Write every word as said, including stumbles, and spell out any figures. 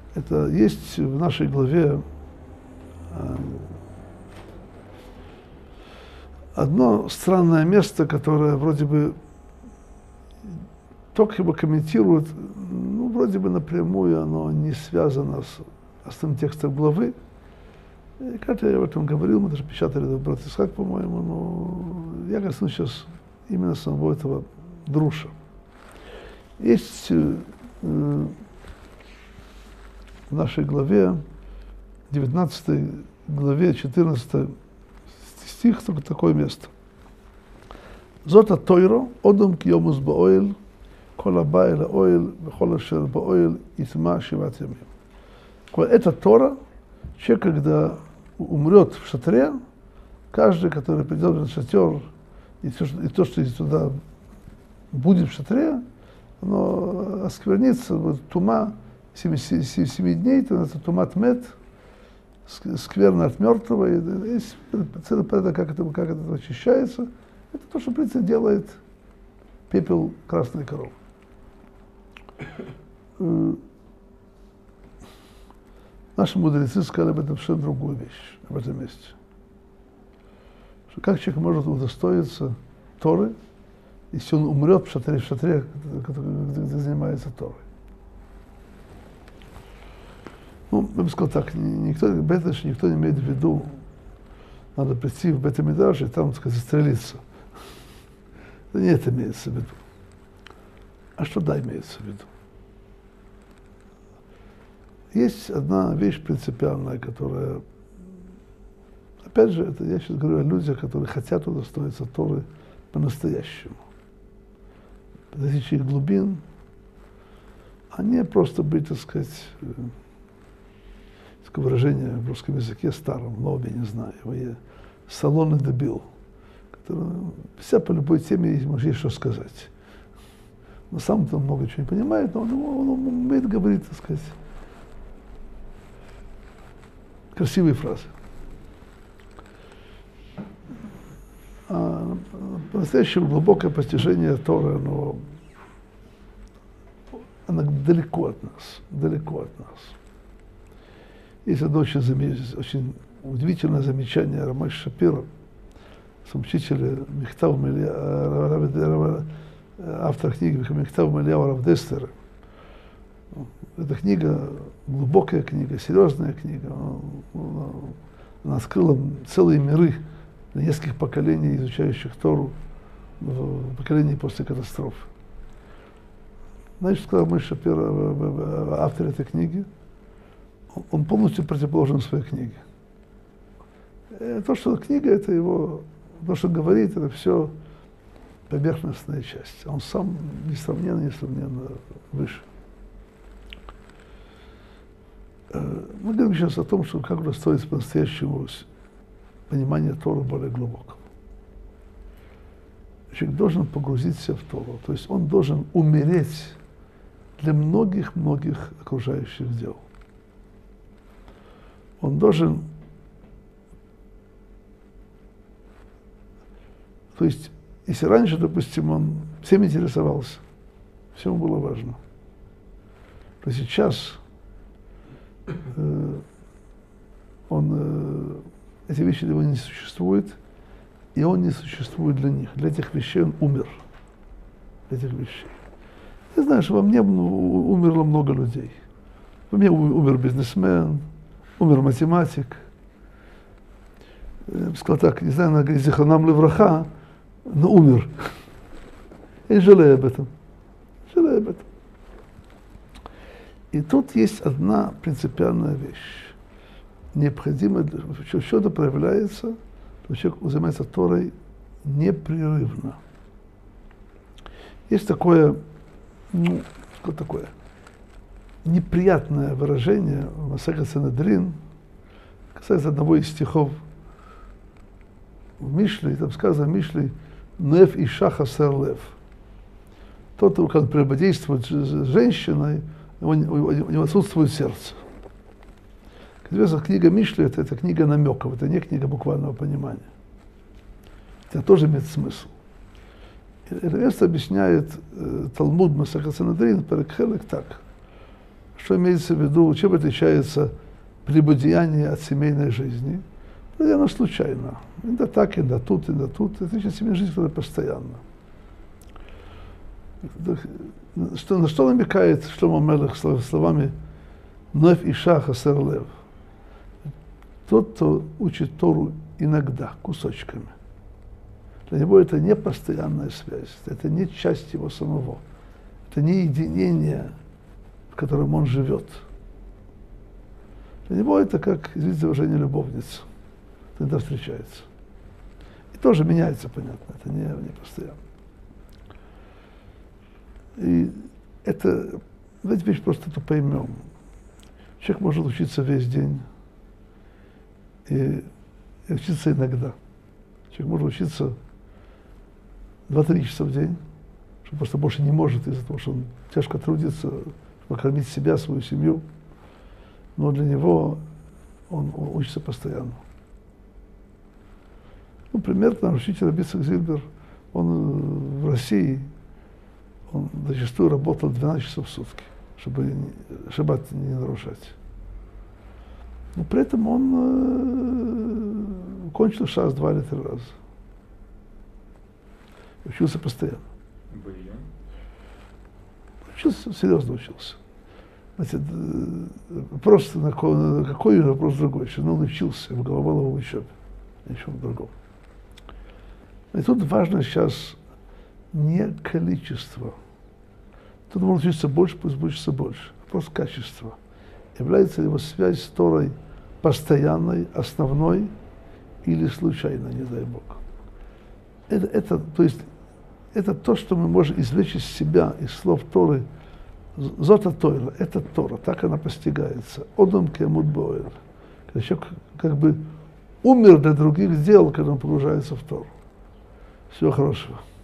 Это есть в нашей главе одно странное место, которое вроде бы Ток его комментирует, ну, вроде бы напрямую, оно не связано с основным текстом главы. И как я об этом говорил, мы даже печатали это в Брат Исхак, по-моему, но я коснусь сейчас именно самого этого друша. Есть э, в нашей главе, девятнадцатой главе, четырнадцатый стих, только такое место. Зота Тойро, одом киомус баоэль, кола байла оэль, бехола шер баоэль, итма шиват ямим. Это Тора, человек, когда умрет в шатре, каждый, который придет в шатер, и то, что, и то, что туда будет в шатре, оно осквернится, вот, тума семи, семи дней, это тумат мет, скверно от мертвого, и есть целый порядок, как это, как это очищается. Это то, что, в принципе, делает пепел красной коровы. Наши мудрецы сказали об этом совершенно другую вещь, об этом месте. Что как человек может удостоиться Торы, если он умрет в шатре, в шатре, где, где занимается Торой. Ну, я бы сказал так, никто, беташ, никто не имеет в виду, надо прийти в Бет-Мидраш и там, так сказать, застрелиться. Это не это имеется в виду. А что да имеется в виду? Есть одна вещь принципиальная, которая, опять же, это я сейчас говорю о людях, которые хотят удостоиться Торы по-настоящему. Достичь их глубин, а не просто быть, так сказать, такое выражение в русском языке старом, новом, я не знаю, его я салонный дебил, который вся по любой теме ему есть что сказать. Но сам-то он много чего не понимает, но он, он, он умеет говорить, так сказать, красивые фразы. А по-настоящему глубокое постижение Торы, оно, оно далеко от нас, далеко от нас. Есть одно очень, очень удивительное замечание Рамаш Шапира, учителя Михтав Мельяу, автор книги Михтав Мельяу Рав Дестера. Эта книга, глубокая книга, серьезная книга. Она открыла целые миры для нескольких поколений, изучающих Тору, в поколении после катастрофы. Знаете, что сказал Рамаш Шапира, автор этой книги? Он полностью противоположен своей книге. То, что книга, это его, то, что говорит, это все поверхностная часть. Он сам несравненно, несравненно выше. Мы говорим сейчас о том, что как удостоиться по-настоящему понимания Торы более глубокого. Человек должен погрузиться в Тору, то есть он должен умереть для многих-многих окружающих дел. Он должен, то есть, если раньше, допустим, он всем интересовался, всему было важно, то сейчас э, он, э, эти вещи для него не существуют, и он не существует для них. Для этих вещей он умер. Для этих вещей. Я знаю, что во мне умерло много людей. Во мне умер бизнесмен, умер математик. Я бы сказал так, не знаю, на Зихронам Левраха, но умер. Я не жалею об этом. Жалею об этом. И тут есть одна принципиальная вещь. Необходимо, что что-то проявляется, то человек занимается Торой непрерывно. Есть такое, ну, что такое, неприятное выражение в Масехет Санедрин, касается одного из стихов в Мишле, там сказано в Мишле «Неф и шаха сэр лев». Тот, кто прелюбодействует с женщиной, у него отсутствует сердце. Известно, книга Мишли это, это книга намеков, это не книга буквального понимания. Это тоже имеет смысл. Это место объясняет э, Талмуд Масехет Санедрин, Перек Хелек, так, Что имеется в виду, чем отличается прелюбодеяние от семейной жизни? Ну, оно случайно. Иногда так, иногда тут, иногда тут. Это значит семейная жизнь, которая постоянно. Что, на что намекает Шломо Мелех словами «Неф иша хасер лев»? Тот, кто учит Тору иногда, кусочками. Для него это не постоянная связь, это не часть его самого. Это не единение, в котором он живет. Для него это как, извините за выражение, любовница. Иногда встречается. И тоже меняется, понятно, это не, не постоянно. И это, давайте вещь просто это поймем. Человек может учиться весь день и, и учиться иногда. Человек может учиться два-три часа в день, что просто больше не может из-за того, что он тяжко трудится, чтобы кормить себя, свою семью. Но для него он, он учится постоянно. Ну, пример, наш учитель Раби Ицхак Зильбер, он в России, он зачастую работал двенадцать часов в сутки, чтобы шаббат не нарушать. Но при этом он э, кончил шас два или три раза. Учился постоянно. Учился, серьезно учился. Значит, просто на какой, на какой вопрос другой, что он учился в головоломном учебе, ничего другого. И тут важно сейчас не количество. Тут можно учиться больше, пусть учиться больше. Вопрос качества. Является ли его связь с Торой постоянной, основной или случайной, не дай Бог. Это, это, то есть, это то, что мы можем извлечь из себя, из слов Торы. Зота Тойра, это Тора, так она постигается. Одом кемут боэр. Когда человек как бы умер для других дел, когда он погружается в Тору. Всего хорошего.